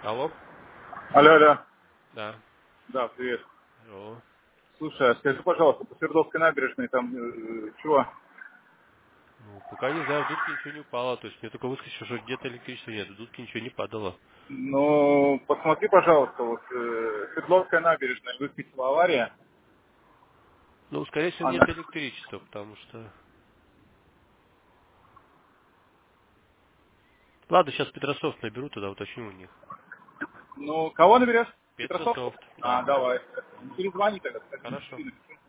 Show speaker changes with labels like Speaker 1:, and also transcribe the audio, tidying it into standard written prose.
Speaker 1: Алло?
Speaker 2: Алло, алло.
Speaker 1: Да.
Speaker 2: Да, привет.
Speaker 1: Алло.
Speaker 2: Слушай, а скажи, пожалуйста, по Свердловской набережной там чего?
Speaker 1: Ну, пока не знаю, в Дудке ничего не упало. То есть мне только выскочило, что где-то электричества нет. В Дудке ничего не падало.
Speaker 2: Ну, посмотри, пожалуйста, вот Свердловская набережная, выскочила авария.
Speaker 1: Ну, скорее всего,
Speaker 2: Она...
Speaker 1: нет электричества, потому что... Ладно, сейчас Петрософт наберу, тогда уточню у них.
Speaker 2: Ну, кого наберешь? Петросов?
Speaker 1: Петрософт,
Speaker 2: А,
Speaker 1: да.
Speaker 2: давай. Перезвони тогда, скажи,
Speaker 1: Хорошо.
Speaker 2: напишу.